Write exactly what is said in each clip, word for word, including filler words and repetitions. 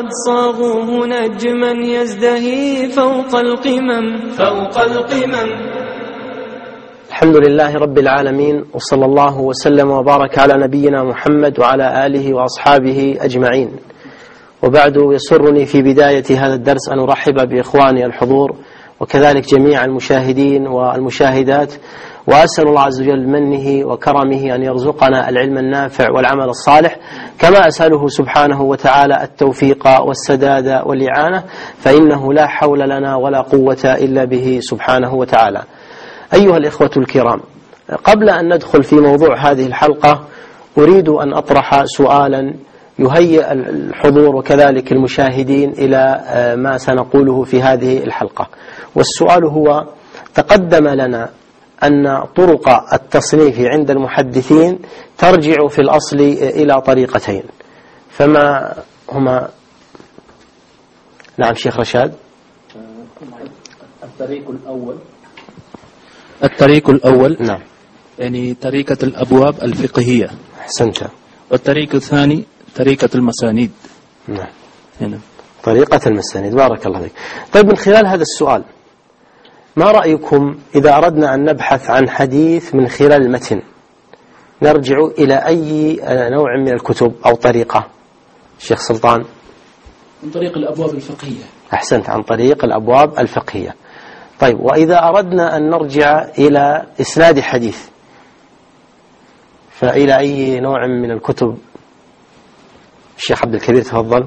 صاغوه نجما يزدهي فوق القمم فوق القمم. الحمد لله رب العالمين، وصلى الله وسلم وبارك على نبينا محمد وعلى آله وأصحابه أجمعين. وبعد، يسرني في بداية هذا الدرس أن أرحب بإخواني الحضور وكذلك جميع المشاهدين والمشاهدات، وأسأل الله عز وجل منه وكرمه أن يرزقنا العلم النافع والعمل الصالح، كما أسأله سبحانه وتعالى التوفيق والسداد والإعانة، فإنه لا حول لنا ولا قوة إلا به سبحانه وتعالى. أيها الإخوة الكرام، قبل أن ندخل في موضوع هذه الحلقة أريد أن أطرح سؤالا يهيئ الحضور وكذلك المشاهدين إلى ما سنقوله في هذه الحلقة. والسؤال هو: تقدم لنا أن طرق التصنيف عند المحدثين ترجع في الأصل إلى طريقتين، فما هما؟ نعم شيخ رشاد. الطريق الأول الطريق الأول نعم يعني طريقة الأبواب الفقهية. أحسنت. والطريق الثاني طريقة المسانيد. نعم هنا. طريقة المسانيد، بارك الله فيك. طيب، من خلال هذا السؤال ما رأيكم إذا أردنا أن نبحث عن حديث من خلال المتن نرجع إلى أي نوع من الكتب أو طريقة؟ الشيخ سلطان. عن طريق الأبواب الفقهية. أحسنت، عن طريق الأبواب الفقهية. طيب، وإذا أردنا أن نرجع إلى إسناد حديث فإلى أي نوع من الكتب؟ الشيخ عبد الكبير تفضل.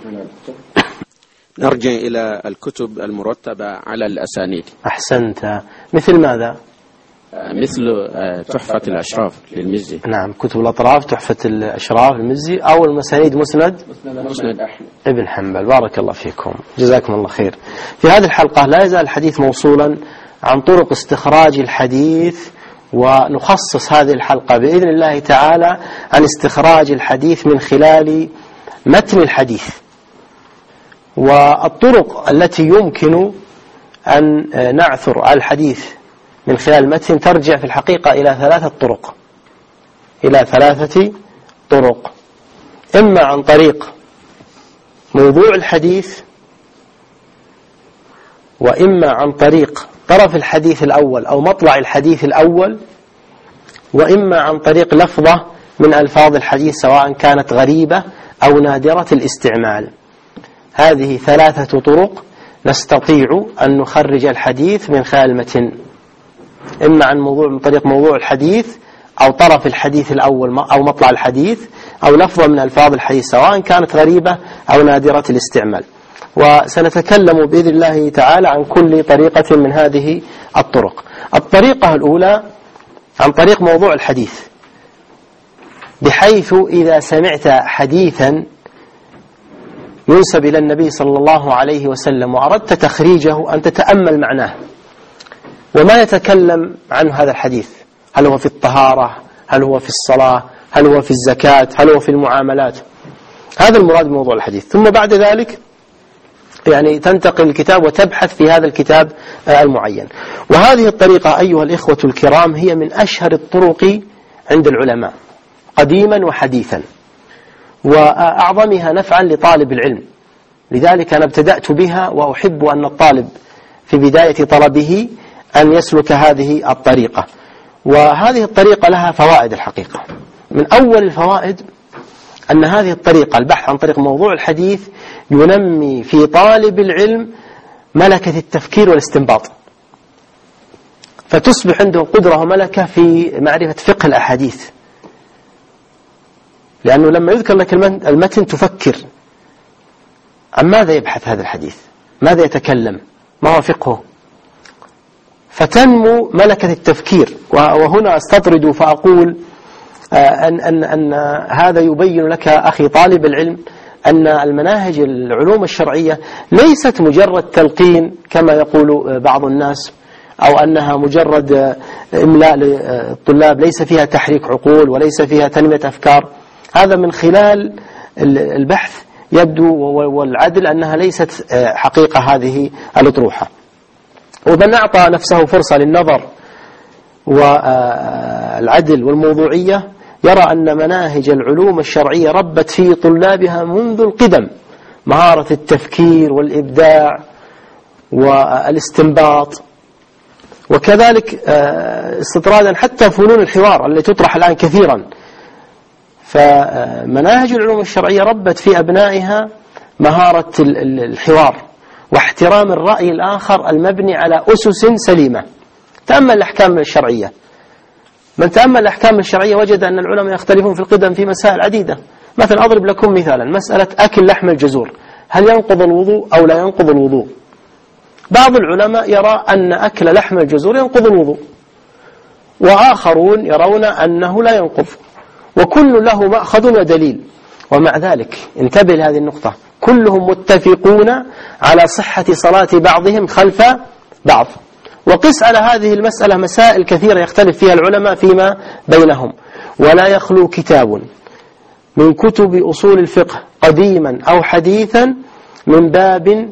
نرجع إلى الكتب المرتبة على الأسانيد. أحسنت. مثل ماذا؟ مثل تحفة الأشراف للمزي. نعم، كتب الأطراف، تحفة الأشراف للمزي، أو المسانيد مسند مسند أحمد ابن حنبل. بارك الله فيكم، جزاكم الله خير. في هذه الحلقة لا يزال الحديث موصولا عن طرق استخراج الحديث، ونخصص هذه الحلقة بإذن الله تعالى عن استخراج الحديث من خلال متن الحديث. والطرق التي يمكن أن نعثر على الحديث من خلال المتن ترجع في الحقيقة إلى ثلاثة طرق إلى ثلاثة طرق إما عن طريق موضوع الحديث، وإما عن طريق طرف الحديث الأول أو مطلع الحديث الأول، وإما عن طريق لفظة من ألفاظ الحديث سواء كانت غريبة أو نادرة الاستعمال. هذه ثلاثة طرق نستطيع أن نخرج الحديث من خلال المتن، إما عن موضوع من طريق موضوع الحديث أو طرف الحديث الأول أو مطلع الحديث أو لفظة من ألفاظ الحديث سواء كانت غريبة أو نادرة الاستعمال. وسنتكلم بإذن الله تعالى عن كل طريقة من هذه الطرق. الطريقة الأولى عن طريق موضوع الحديث، بحيث إذا سمعت حديثا ينسب إلى النبي صلى الله عليه وسلم وأردت تخريجه أن تتأمل معناه وما يتكلم عنه هذا الحديث، هل هو في الطهارة، هل هو في الصلاة، هل هو في الزكاة، هل هو في المعاملات. هذا المراد بموضوع الحديث. ثم بعد ذلك يعني تنتقل الكتاب وتبحث في هذا الكتاب المعين. وهذه الطريقة أيها الإخوة الكرام هي من أشهر الطرق عند العلماء قديما وحديثا، وأعظمها نفعا لطالب العلم. لذلك أنا ابتدأت بها، وأحب أن الطالب في بداية طلبه أن يسلك هذه الطريقة. وهذه الطريقة لها فوائد الحقيقة. من أول الفوائد أن هذه الطريقة، البحث عن طريق موضوع الحديث، ينمي في طالب العلم ملكة التفكير والاستنباط، فتصبح عنده قدرة وملكة في معرفة فقه الأحاديث، لأنه لما يذكر لك المتن تفكر عن ماذا يبحث هذا الحديث، ماذا يتكلم، ما هو فقهه، فتنمو ملكة التفكير. وهنا استطرد فأقول أن, أن, أن هذا يبين لك أخي طالب العلم أن المناهج العلوم الشرعية ليست مجرد تلقين كما يقول بعض الناس، أو أنها مجرد إملاء للطلاب ليس فيها تحريك عقول وليس فيها تنمية أفكار. هذا من خلال البحث يبدو والعدل أنها ليست حقيقة هذه الأطروحة. ومن أعطى نفسه فرصة للنظر والعدل والموضوعية يرى أن مناهج العلوم الشرعية ربت في طلابها منذ القدم مهارة التفكير والإبداع والاستنباط، وكذلك استطرادا حتى فنون الحوار التي تطرح الآن كثيرا. فمناهج العلوم الشرعية ربت في أبنائها مهارة الحوار واحترام الرأي الآخر المبني على أسس سليمة. تأمل الأحكام الشرعية، من تأمل الأحكام الشرعية وجد أن العلماء يختلفون في القدم في مسائل عديدة. مثلا أضرب لكم مثالا، مسألة أكل لحم الجزور، هل ينقض الوضوء أو لا ينقض الوضوء؟ بعض العلماء يرى أن أكل لحم الجزور ينقض الوضوء، وآخرون يرون أنه لا ينقض، وكل له مأخذ ودليل. ومع ذلك انتبه لهذه النقطة، كلهم متفقون على صحة صلاة بعضهم خلف بعض. وقس على هذه المسألة مسائل كثيرة يختلف فيها العلماء فيما بينهم، ولا يخلو كتاب من كتب أصول الفقه قديما أو حديثا من باب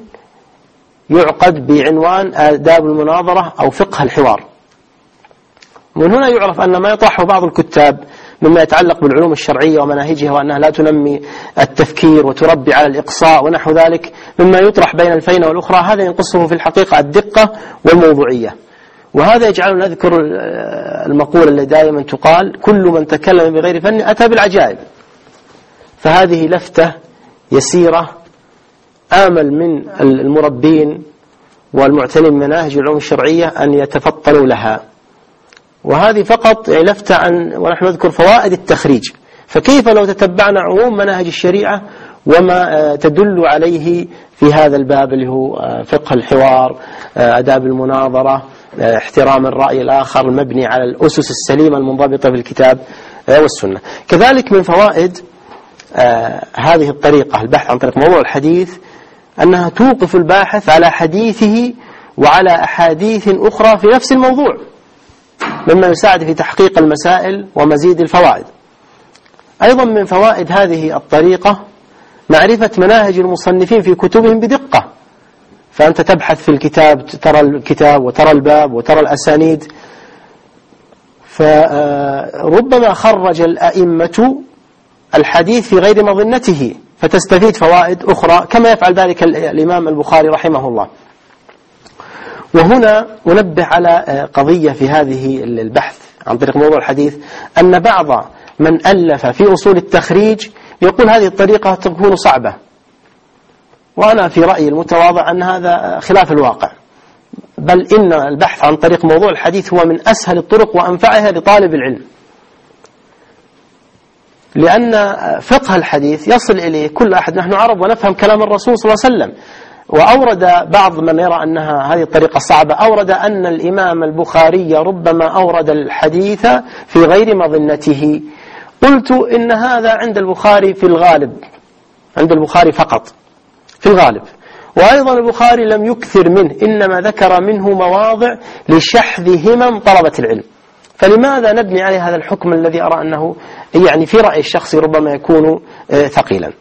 يعقد بعنوان آداب المناظرة أو فقه الحوار. من هنا يعرف أن ما يطرحه بعض الكتاب مما يتعلق بالعلوم الشرعية ومناهجها وأنها لا تنمي التفكير وتربي على الإقصاء ونحو ذلك مما يطرح بين الفينة والأخرى، هذا ينقصه في الحقيقة الدقة والموضوعية. وهذا يجعلنا نذكر المقولة اللي دائما تقال: كل من تكلم بغير فن أتى بالعجائب. فهذه لفتة يسيرة آمل من المربين والمعتنين بمناهج العلوم الشرعية أن يتفطنوا لها. وهذه فقط لفتة عن ونحن نذكر فوائد التخريج. فكيف لو تتبعنا عموم مناهج الشريعة وما تدل عليه في هذا الباب اللي هو فقه الحوار، آداب المناظرة، احترام الرأي الآخر المبني على الأسس السليمة المنضبطة في الكتاب والسنة. كذلك من فوائد هذه الطريقة البحث عن طريق موضوع الحديث أنها توقف الباحث على حديثه وعلى أحاديث أخرى في نفس الموضوع، مما يساعد في تحقيق المسائل ومزيد الفوائد. أيضا من فوائد هذه الطريقة معرفة مناهج المصنفين في كتبهم بدقة. فأنت تبحث في الكتاب، ترى الكتاب وترى الباب وترى الأسانيد، فربما خرج الأئمة الحديث في غير مظنته فتستفيد فوائد أخرى، كما يفعل ذلك الإمام البخاري رحمه الله. وهنا أنبه على قضية في هذه البحث عن طريق موضوع الحديث، أن بعض من ألف في أصول التخريج يقول هذه الطريقة تكون صعبة، وأنا في رأيي المتواضع أن هذا خلاف الواقع، بل إن البحث عن طريق موضوع الحديث هو من أسهل الطرق وأنفعها لطالب العلم، لأن فقه الحديث يصل إليه كل أحد. نحن عرب ونفهم كلام الرسول صلى الله عليه وسلم. وأورد بعض من يرى أنها هذه الطريقة صعبة، أورد أن الإمام البخاري ربما أورد الحديث في غير مظنته. قلت إن هذا عند البخاري في الغالب، عند البخاري فقط في الغالب، وأيضا البخاري لم يكثر منه، إنما ذكر منه مواضع لشحذ همم طلبة العلم. فلماذا نبني عليه هذا الحكم الذي أرى أنه يعني في رأي الشخصي ربما يكون ثقيلا؟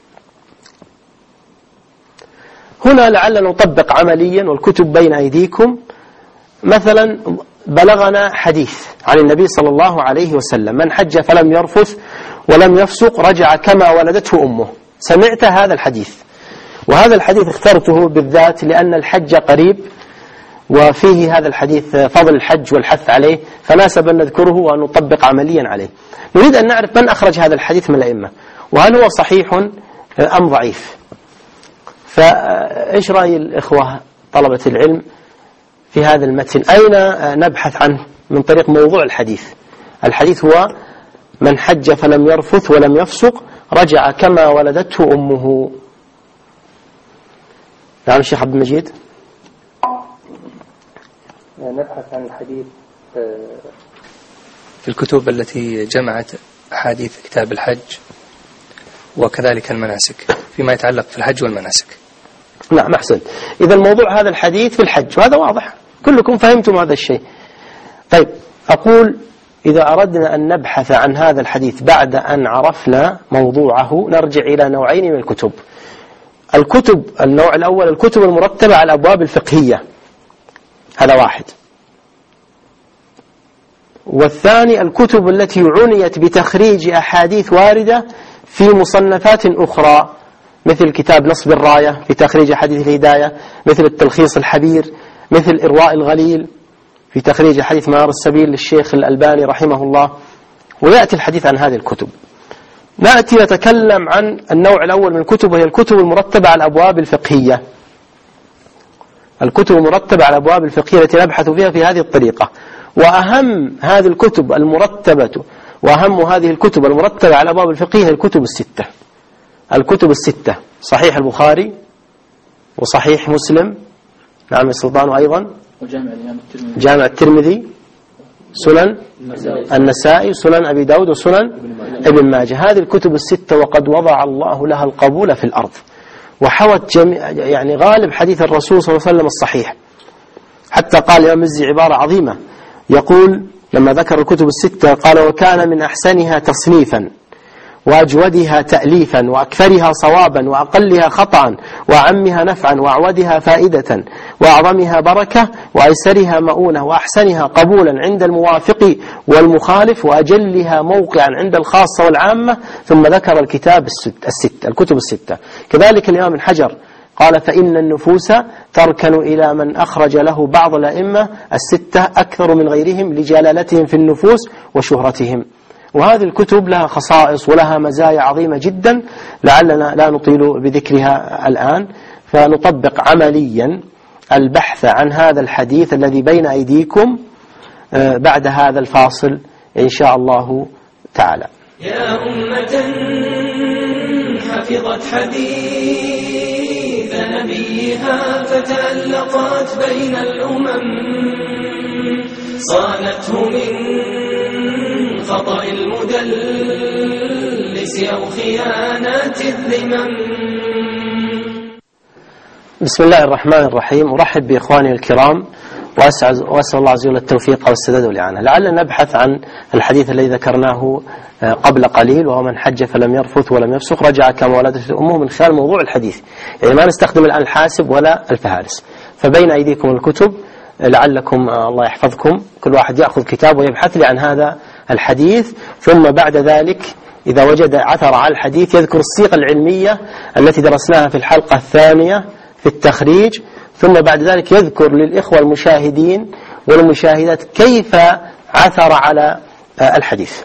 هنا لعلنا نطبق عمليا، والكتب بين أيديكم. مثلا بلغنا حديث عن النبي صلى الله عليه وسلم: من حج فلم يرفث ولم يفسق رجع كما ولدته أمه. سمعت هذا الحديث، وهذا الحديث اخترته بالذات لأن الحج قريب، وفيه هذا الحديث فضل الحج والحث عليه، فناسب أن نذكره ونطبق عمليا عليه. نريد أن نعرف من أخرج هذا الحديث من الأئمة، وهل هو صحيح أم ضعيف. فإيش رأي الإخوة طلبة العلم في هذا المتن؟ أين نبحث عنه من طريق موضوع الحديث؟ الحديث هو: من حج فلم يرفث ولم يفسق رجع كما ولدته أمه. نعم الشيخ عبد المجيد. نبحث عن الحديث في الكتب التي جمعت أحاديث كتاب الحج وكذلك المناسك فيما يتعلق في الحج والمناسك. نعم أحسن. إذا الموضوع هذا الحديث في الحج، وهذا واضح، كلكم فهمتم هذا الشيء. طيب، أقول إذا أردنا أن نبحث عن هذا الحديث بعد أن عرفنا موضوعه نرجع إلى نوعين من الكتب. الكتب النوع الأول الكتب المرتبة على الأبواب الفقهية، هذا واحد. والثاني الكتب التي عنيت بتخريج أحاديث واردة في مصنفات أخرى، مثل كتاب نصب الراية في تخريج حديث الهداية، مثل التلخيص الحبير، مثل إرواء الغليل في تخريج حديث منار السبيل للشيخ الألباني رحمه الله. ويأتي الحديث عن هذه الكتب. نأتي نتكلم عن النوع الأول من الكتب، وهي الكتب المرتبة على الأبواب الفقهية. الكتب المرتبة على الأبواب الفقهية التي نبحث فيها في هذه الطريقة. وأهم هذه الكتب المرتبة وأهم هذه الكتب المرتبة على الأبواب الفقهية الكتب الستة. الكتب الستة: صحيح البخاري، وصحيح مسلم، نعم السلطان، أيضا جامع الترمذي، سنن النسائي، سنن أبي داود، وسنن ابن ماجه. هذه الكتب الستة وقد وضع الله لها القبول في الأرض، وحوت جميع يعني غالب حديث الرسول صلى الله عليه وسلم الصحيح. حتى قال الإمام الزي عبارة عظيمة، يقول لما ذكر الكتب الستة قال: وكان من أحسنها تصنيفا، وأجودها تأليفا، وأكثرها صوابا، وأقلها خطأ، وأعمها نفعا، وأعودها فائدة، وأعظمها بركة، وأيسرها مؤونة، وأحسنها قبولا عند الموافق والمخالف، وأجلها موقعا عند الخاصة والعامة. ثم ذكر الكتاب الست الست الكتب الستة. كذلك الإمام ابن حجر قال: فإن النفوس تركن إلى من أخرج له بعض الأئمة الستة أكثر من غيرهم لجلالتهم في النفوس وشهرتهم. وهذه الكتب لها خصائص ولها مزايا عظيمة جدا، لعلنا لا نطيل بذكرها الآن، فنطبق عمليا البحث عن هذا الحديث الذي بين أيديكم بعد هذا الفاصل إن شاء الله تعالى. يا أمة حفظت حديث نبيها فتألقت بين الأمم، صانته من خطأ المدلس أو خيانات الذمم. بسم الله الرحمن الرحيم. أرحب بإخواني الكرام، وأسأل الله عز وجل التوفيق والسداد والإعانة. لعلنا نبحث عن الحديث الذي ذكرناه قبل قليل، وهو من حج فلم يرفث ولم يفسق رجع كما ولدته أمه، من خلال موضوع الحديث. يعني ما نستخدم الآن الحاسب ولا الفهارس. فبين أيديكم الكتب، لعلكم الله يحفظكم كل واحد يأخذ كتاب ويبحث لي عن هذا الحديث، ثم بعد ذلك إذا وجد عثر على الحديث يذكر الصيغة العلمية التي درسناها في الحلقة الثانية في التخريج، ثم بعد ذلك يذكر للإخوة المشاهدين والمشاهدات كيف عثر على الحديث.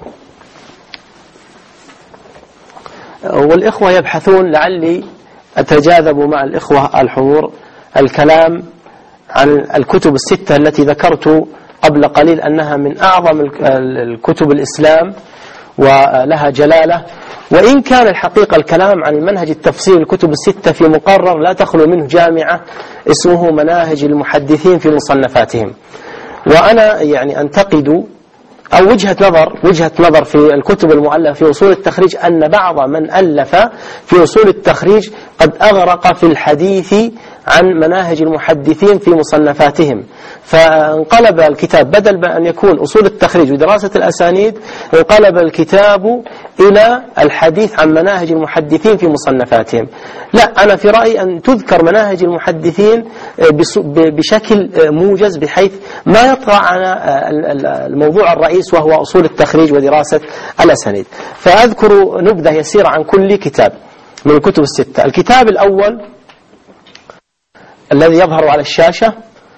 والإخوة يبحثون، لعلي أتجاذب مع الإخوة الحضور الكلام عن الكتب الستة التي ذكرت قبل قليل أنها من أعظم الكتب الإسلام ولها جلالة. وإن كان الحقيقة الكلام عن المنهج التفصيل الكتب الستة في مقرر لا تخلو منه جامعة اسمه مناهج المحدثين في مصنفاتهم. وأنا يعني أنتقد أو وجهة نظر وجهة نظر في الكتب المؤلفة في أصول التخريج أن بعض من ألف في أصول التخريج قد أغرق في الحديث عن مناهج المحدثين في مصنفاتهم، فانقلب الكتاب بدل أن يكون أصول التخريج ودراسة الأسانيد، انقلب الكتاب إلى الحديث عن مناهج المحدثين في مصنفاتهم. لا، أنا في رأيي أن تذكر مناهج المحدثين بشكل موجز بحيث ما يطغى على الموضوع الرئيس وهو أصول التخريج ودراسة الأسانيد. فأذكر نبذة يسيرة عن كل كتاب من الكتب الستة. الكتاب الأول الذي يظهر على الشاشة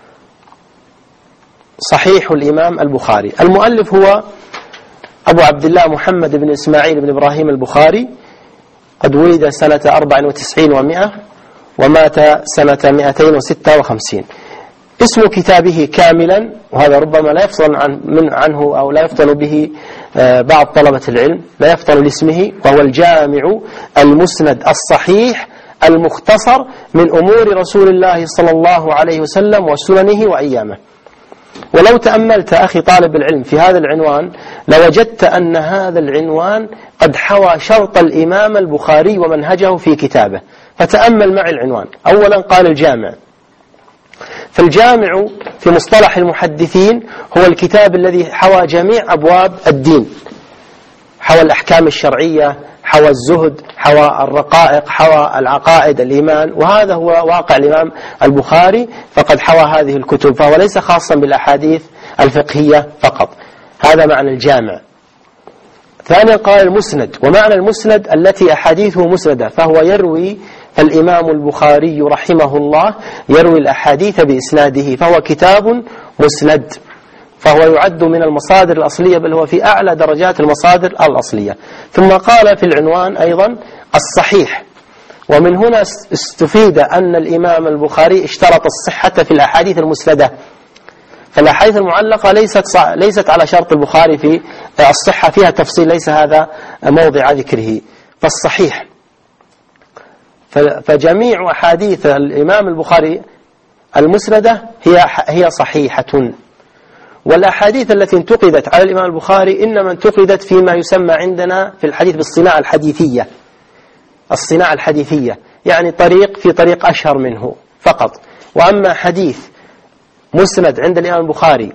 صحيح الإمام البخاري. المؤلف هو أبو عبد الله محمد بن إسماعيل بن إبراهيم البخاري، قد ولد سنة أربع وتسعين ومائة ومات سنة مائتين وستة وخمسين. اسم كتابه كاملا، وهذا ربما لا يفصل عن من عنه أو لا يفضل به بعض طلبة العلم، لا يفضل لاسمه، وهو الجامع المسند الصحيح المختصر من أمور رسول الله صلى الله عليه وسلم وسننه وأيامه. ولو تأملت أخي طالب العلم في هذا العنوان لوجدت أن هذا العنوان قد حوى شرط الإمام البخاري ومنهجه في كتابه. فتأمل معي العنوان. أولا قال الجامع، فالجامع في مصطلح المحدثين هو الكتاب الذي حوى جميع أبواب الدين، حوى الأحكام الشرعية، حوى الزهد، حوى الرقائق، حوى العقائد، الإيمان، وهذا هو واقع الإمام البخاري، فقد حوى هذه الكتب، فهو ليس خاصا بالأحاديث الفقهية فقط. هذا معنى الجامع. ثانيا قال المسند، ومعنى المسند التي أحاديثه مسندة، فهو يروي الإمام البخاري رحمه الله يروي الأحاديث بإسناده، فهو كتاب مسند، فهو يعد من المصادر الأصلية، بل هو في أعلى درجات المصادر الأصلية. ثم قال في العنوان أيضا الصحيح، ومن هنا استفيد أن الإمام البخاري اشترط الصحة في الأحاديث المسندة، فالأحاديث المعلقة ليست ليست على شرط البخاري في الصحة، فيها تفصيل ليس هذا موضع ذكره. فالصحيح، فجميع أحاديث الإمام البخاري المسندة هي هي صحيحة، والأحاديث التي انتقدت على الإمام البخاري إنما انتقدت فيما يسمى عندنا في الحديث بالصناعة الحديثية، الصناعة الحديثية يعني طريق في طريق أشهر منه فقط. وأما حديث مسند عند الإمام البخاري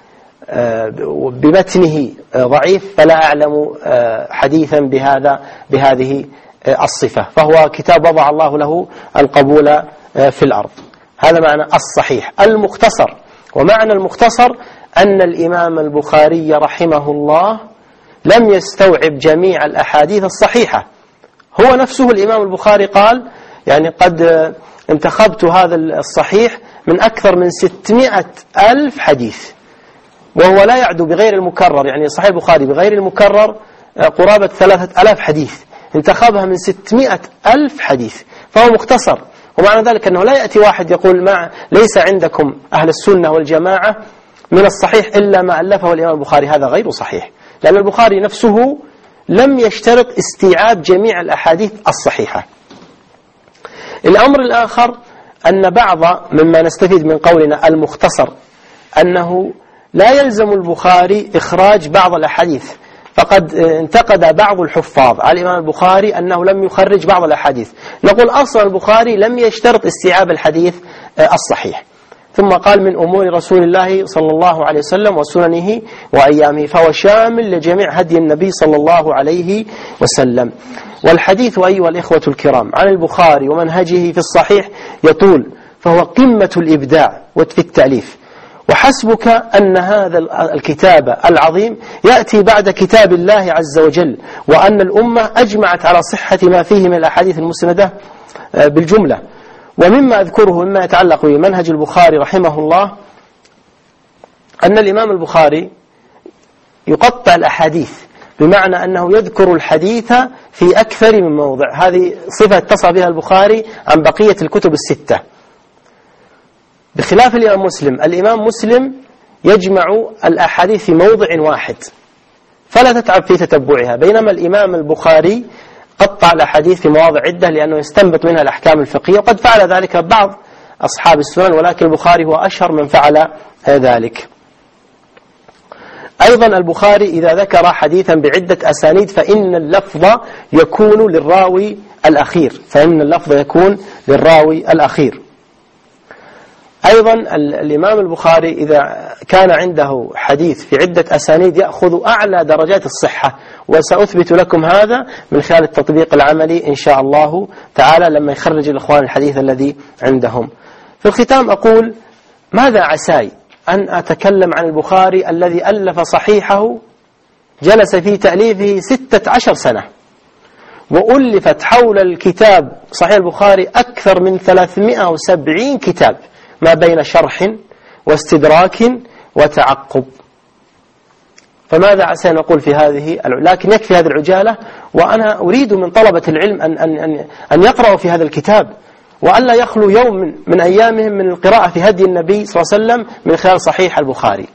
بمتنه ضعيف فلا أعلم حديثا بهذا بهذه الصفة، فهو كتاب وضع الله له القبول في الأرض. هذا معنى الصحيح. المختصر، ومعنى المختصر أن الإمام البخاري رحمه الله لم يستوعب جميع الأحاديث الصحيحة. هو نفسه الإمام البخاري قال يعني قد انتخبت هذا الصحيح من أكثر من ستمائة ألف حديث، وهو لا يعدو بغير المكرر، يعني صحيح البخاري بغير المكرر قرابة ثلاثة ألاف حديث، انتخبها من ستمائة ألف حديث، فهو مختصر. ومعنى ذلك أنه لا يأتي واحد يقول ما ليس عندكم أهل السنة والجماعة من الصحيح إلا ما ألفه الإمام البخاري، هذا غير صحيح، لأن البخاري نفسه لم يشترط استيعاب جميع الأحاديث الصحيحة. الأمر الآخر أن بعض مما نستفيد من قولنا المختصر أنه لا يلزم البخاري إخراج بعض الأحاديث، فقد انتقد بعض الحفاظ على الإمام البخاري أنه لم يخرج بعض الأحاديث. نقول أصلا البخاري لم يشترط استيعاب الحديث الصحيح. ثم قال من أمور رسول الله صلى الله عليه وسلم وسننه وأيامه، فهو شامل لجميع هدي النبي صلى الله عليه وسلم. والحديث أيها الإخوة الكرام عن البخاري ومنهجه في الصحيح يطول، فهو قمة الإبداع في التأليف، وحسبك أن هذا الكتاب العظيم يأتي بعد كتاب الله عز وجل، وأن الأمة أجمعت على صحة ما فيه من الأحاديث المسندة بالجملة. ومما أذكره مما يتعلق بمنهج البخاري رحمه الله أن الإمام البخاري يقطع الأحاديث، بمعنى أنه يذكر الحديث في أكثر من موضع. هذه صفة اتصل بها البخاري عن بقية الكتب الستة، بخلاف الإمام مسلم. الإمام مسلم يجمع الأحاديث في موضع واحد فلا تتعب في تتبعها، بينما الإمام البخاري قطع الأحاديث في مواضع عدة لأنه يستنبط منها الأحكام الفقهية، وقد فعل ذلك بعض أصحاب السنن، ولكن البخاري هو أشهر من فعل ذلك. أيضا البخاري إذا ذكر حديثا بعدة أسانيد فإن اللفظ يكون للراوي الأخير، فإن اللفظ يكون للراوي الأخير. أيضا الإمام البخاري إذا كان عنده حديث في عدة أسانيد يأخذ أعلى درجات الصحة، وسأثبت لكم هذا من خلال التطبيق العملي إن شاء الله تعالى لما يخرج الإخوان الحديث الذي عندهم. في الختام أقول ماذا عساي أن أتكلم عن البخاري الذي ألف صحيحه جلس في تأليفه ستة عشر سنة، وألفت حول الكتاب صحيح البخاري أكثر من ثلاثمائة وسبعين كتاب، ما بين شرح واستدراك وتعقب. فماذا عسى أن أقول في هذه؟ لكن يكفي هذه العجالة، وأنا أريد من طلبة العلم أن, أن, أن, أن يقرأوا في هذا الكتاب، وألا يخلو يوم من, من أيامهم من القراءة في هدي النبي صلى الله عليه وسلم من خلال صحيح البخاري.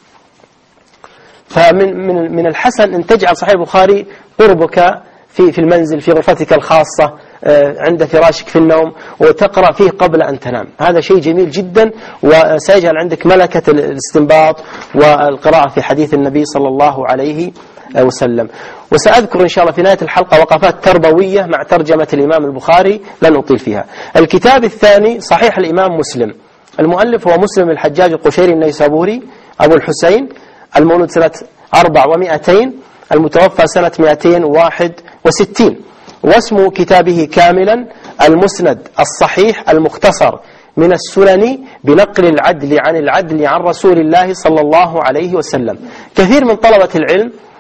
فمن من, من الحسن أن تجعل صحيح البخاري قربك في, في المنزل، في غرفتك الخاصة، عند فراشك في النوم، وتقرأ فيه قبل أن تنام. هذا شيء جميل جدا، وسيجعل عندك ملكة الاستنباط والقراءة في حديث النبي صلى الله عليه وسلم. وسأذكر إن شاء الله في نهاية الحلقة وقفات تربوية مع ترجمة الإمام البخاري لن أطيل فيها. الكتاب الثاني صحيح الإمام مسلم، المؤلف هو مسلم الحجاج القشيري النيسابوري أبو الحسين، المولود سنة أربع ومائتين، المتوفى سنة مائتين وواحد وستين. واسم كتابه كاملا المسند الصحيح المختصر من السنن بنقل العدل عن العدل عن رسول الله صلى الله عليه وسلم. كثير من طلبة العلم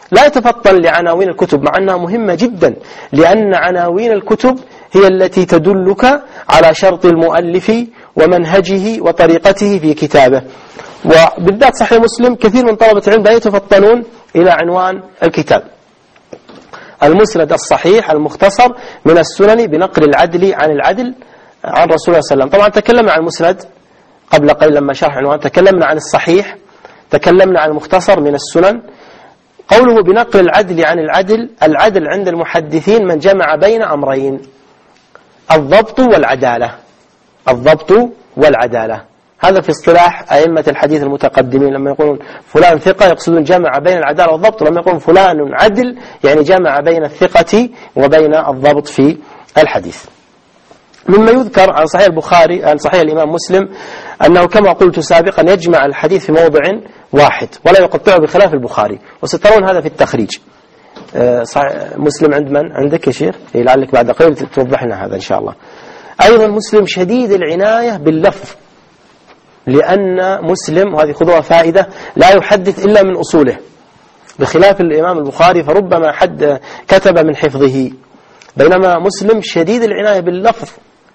لا يتفطن لعناوين الكتب مع أنها مهمة جدا، لأن عناوين الكتب هي التي تدلك على شرط المؤلف ومنهجه وطريقته في كتابه. وبالذات صحيح مسلم كثير من طلبة العلم لا يتفطنون إلى عنوان الكتاب: المسند الصحيح المختصر من السنن بنقل العدل عن العدل عن رسول الله صلى الله عليه وسلم. طبعا تكلمنا عن المسند قبل قليل لما شرح عنوان، تكلمنا عن الصحيح، تكلمنا عن المختصر من السنن. قوله بنقل العدل عن العدل، العدل عند المحدثين من جمع بين أمرين: الضبط والعدالة. الضبط والعدالة هذا في اصطلاح أئمة الحديث المتقدمين، لما يقولون فلان ثقة يقصدون جمع بين العدالة والضبط، لما يقولون فلان عدل يعني جمع بين الثقة وبين الضبط في الحديث. مما يذكر عن صحيح البخاري عن صحيح الإمام مسلم أنه كما قلت سابقا يجمع الحديث في موضع واحد ولا يقطعه بخلاف البخاري، وسترون هذا في التخريج. مسلم عند من؟ عندك يا شيخ؟ لعلك بعد قليل توضح لنا هذا إن شاء الله. أيضا مسلم شديد العناية باللفظ، لأن مسلم، وهذه خذوها فائدة، لا يحدث إلا من أصوله، بخلاف الإمام البخاري فربما حد كتب من حفظه، بينما مسلم شديد العناية باللفظ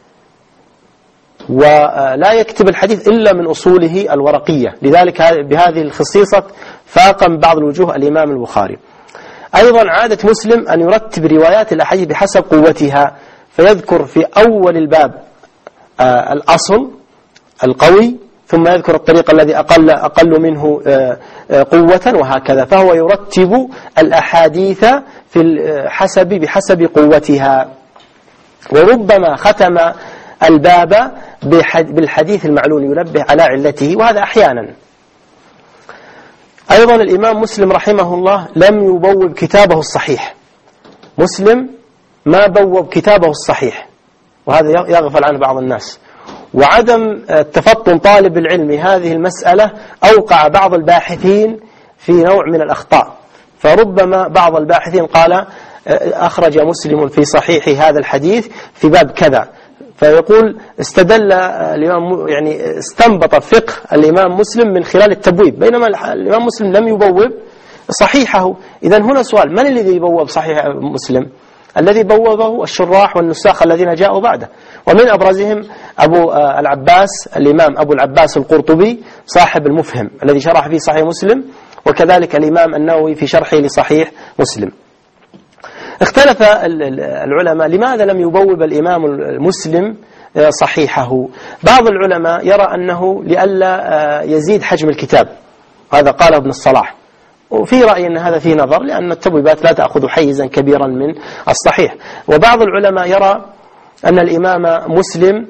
ولا يكتب الحديث إلا من أصوله الورقية، لذلك بهذه الخصيصة فاق من بعض الوجوه الإمام البخاري. أيضا عادة مسلم أن يرتب روايات الأحاديث بحسب قوتها، فيذكر في أول الباب الأصل القوي، ثم يذكر الطريق الذي أقل, أقل منه قوة، وهكذا. فهو يرتب الأحاديث في حسب بحسب قوتها، وربما ختم الباب بالحديث المعلول ينبه على علته، وهذا أحيانا. أيضا الإمام مسلم رحمه الله لم يبوب كتابه الصحيح. مسلم ما بوب كتابه الصحيح، وهذا يغفل عنه بعض الناس. وعدم تفطن طالب العلم هذه المسألة أوقع بعض الباحثين في نوع من الأخطاء، فربما بعض الباحثين قال أخرج مسلم في صحيح هذا الحديث في باب كذا، فيقول استدل الإمام يعني استنبط فقه الإمام مسلم من خلال التبويب، بينما الإمام مسلم لم يبوب صحيحه. إذن هنا سؤال: من الذي يبوب صحيح مسلم؟ الذي بوبه الشراح والنساخ الذين جاءوا بعده، ومن أبرزهم أبو العباس الإمام أبو العباس القرطبي صاحب المفهم الذي شرح فيه صحيح مسلم، وكذلك الإمام النووي في شرحه لصحيح مسلم. اختلف العلماء لماذا لم يبوب الإمام المسلم صحيحه. بعض العلماء يرى أنه لئلا يزيد حجم الكتاب، هذا قاله ابن الصلاح، وفي رأي أن هذا فيه نظر، لأن التبويبات لا تأخذ حيزا كبيرا من الصحيح. وبعض العلماء يرى أن الإمام مسلم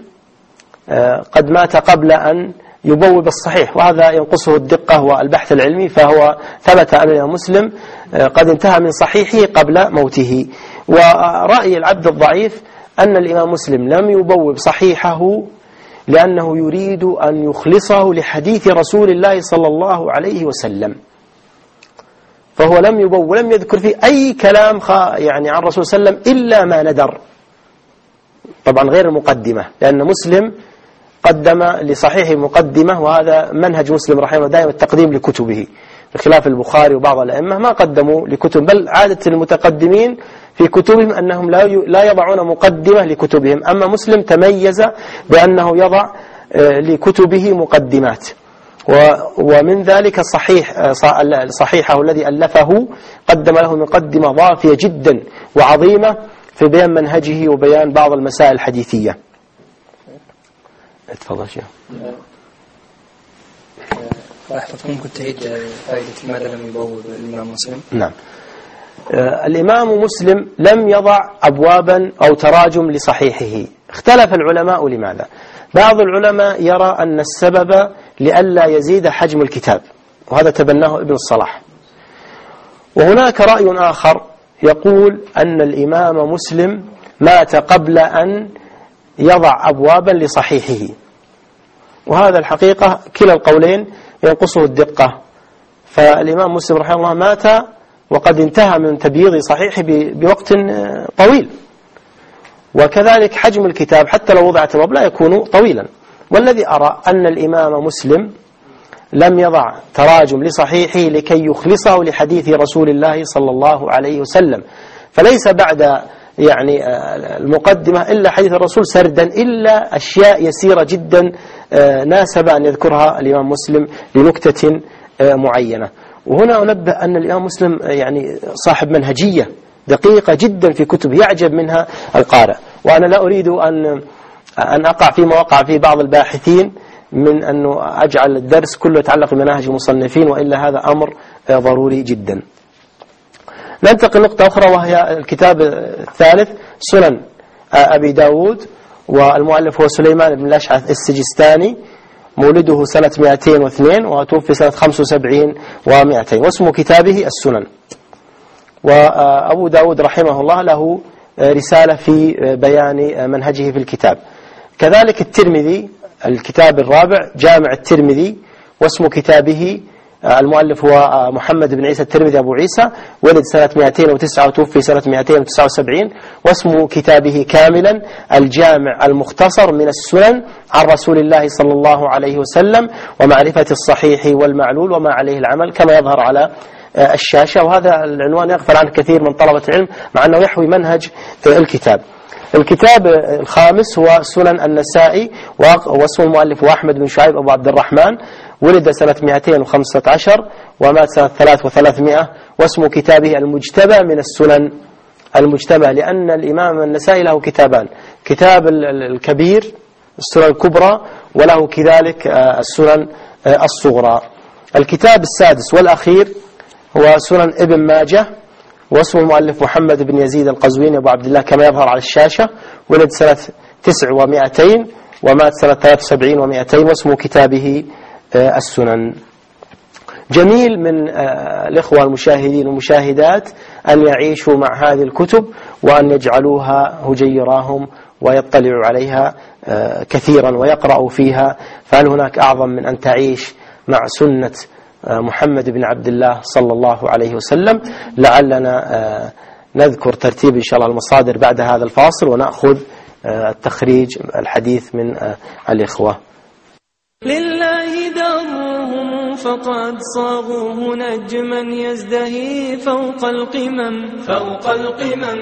قد مات قبل أن يبوب الصحيح، وهذا ينقصه الدقة والبحث العلمي، فهو ثبت أن الإمام مسلم قد انتهى من صحيحه قبل موته. ورأي العبد الضعيف أن الإمام مسلم لم يبوب صحيحه لأنه يريد أن يخلصه لحديث رسول الله صلى الله عليه وسلم، فهو لم يبوب ولم يذكر فيه أي كلام يعني عن الرسول صلى الله عليه وسلم إلا ما ندر، طبعا غير المقدمة، لأن مسلم قدم لصحيح مقدمة، وهذا منهج مسلم رحمه الله دائما التقديم لكتبه، بخلاف البخاري وبعض الأئمة ما قدموا لكتب، بل عادة المتقدمين في كتبهم أنهم لا يضعون مقدمة لكتبهم. أما مسلم تميز بأنه يضع لكتبه مقدمات، ومن ذلك صحيح صحيحه الذي ألفه قدم له مقدمة ضافية جدا وعظيمة في بيان منهجه وبيان بعض المسائل الحديثية. اتفضل شيخ. ممكن تعيد فائدة لماذا لم يبوب الإمام مسلم؟ نعم. الإمام مسلم لم يضع أبوابا أو تراجم لصحيحه. اختلف العلماء لماذا. بعض العلماء يرى أن السبب لئلا يزيد حجم الكتاب، وهذا تبناه ابن الصلاح. وهناك رأي آخر يقول أن الإمام مسلم مات قبل أن يضع أبوابا لصحيحه، وهذا الحقيقة كلا القولين ينقصه الدقة. فالإمام مسلم رحمه الله مات وقد انتهى من تبييض صحيحه بوقت طويل، وكذلك حجم الكتاب حتى لو وضعت الأبواب لا يكون طويلا. والذي أرى أن الإمام مسلم لم يضع تراجم لصحيحه لكي يخلصه لحديث رسول الله صلى الله عليه وسلم، فليس بعد يعني المقدمة إلا حديث الرسول سردا، إلا أشياء يسيرة جدا ناسب أن يذكرها الإمام مسلم لنكتة معينة. وهنا أنبه أن الإمام مسلم يعني صاحب منهجية دقيقة جدا في كتب يعجب منها القارئ. وأنا لا أريد أن أن أقع فيما وقع فيه بعض الباحثين من أنه أجعل الدرس كله يتعلق بمناهج المصنفين، وإلا هذا أمر ضروري جدا. ننتقل نقطة أخرى وهي الكتاب الثالث سنن أبي داود، والمؤلف هو سليمان بن الأشعث السجستاني، مولده سنة مئتين واثنين وتوفي سنة خمس وسبعين ومئتين، واسم كتابه السنن. وأبو داود رحمه الله له رسالة في بيان منهجه في الكتاب. كذلك الترمذي الكتاب الرابع جامع الترمذي، واسم كتابه المؤلف هو محمد بن عيسى الترمذي أبو عيسى، ولد سنة مئتين وتسعة وتوفي سنة مئتين وتسعة وسبعين، واسم كتابه كاملا الجامع المختصر من السنن عن رسول الله صلى الله عليه وسلم، ومعرفة الصحيح والمعلول وما عليه العمل، كما يظهر على الشاشة. وهذا العنوان يغفل عنه كثير من طلبة العلم مع أنه يحوي منهج الكتاب. الكتاب الخامس هو سنن النسائي، واسم المؤلف هو أحمد بن شعيب أبو عبد الرحمن، ولد سنة مئتين وخمسة عشر ومات سنة ثلاث وثلاثمائة، واسم كتابه المجتبى من السنن. المجتبى لأن الإمام النسائي له كتابان، كتاب الكبير السنن الكبرى، وله كذلك السنن الصغرى. الكتاب السادس والأخير هو سنن ابن ماجه، واسم المؤلف محمد بن يزيد القزويني أبو عبد الله كما يظهر على الشاشة، ولد سنة تسع ومئتين ومات سنة ثلاث وسبعين ومئتين، واسم كتابه السنن. جميل من الإخوة المشاهدين والمشاهدات أن يعيشوا مع هذه الكتب وأن يجعلوها هجيراهم ويطلعوا عليها كثيرا ويقرأوا فيها، فهل هناك أعظم من أن تعيش مع سنة محمد بن عبد الله صلى الله عليه وسلم؟ لعلنا نذكر ترتيب إن شاء الله المصادر بعد هذا الفاصل، ونأخذ التخريج الحديث من الإخوة. لله درهم فقد صاغوه نجما يزدهي فوق القمم فوق القمم